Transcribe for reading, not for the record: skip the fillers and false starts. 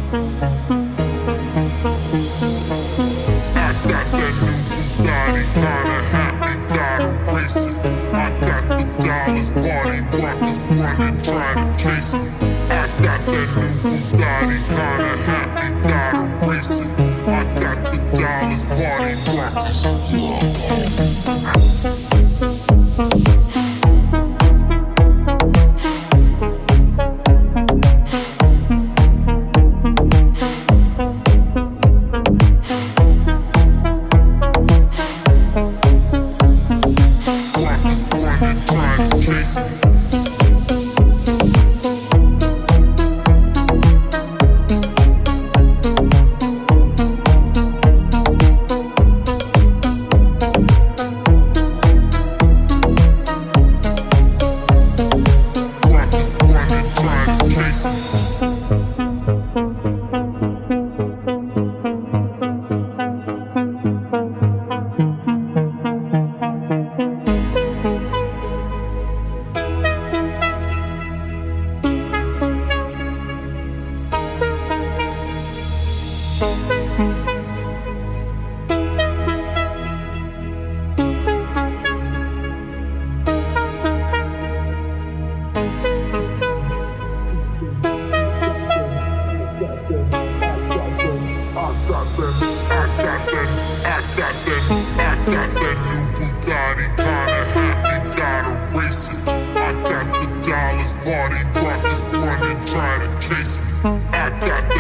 I got that new Bugatti, kinda happy, gotta race it. I got the dollars, party rockers running, try to chase me. I got that new Bugatti, kinda happy, gotta race it. I got the dollars, party rockers. I got that new Bugatti, kinda happy, gotta race it. I got the dollars, party rockers running, try to chase me. I got that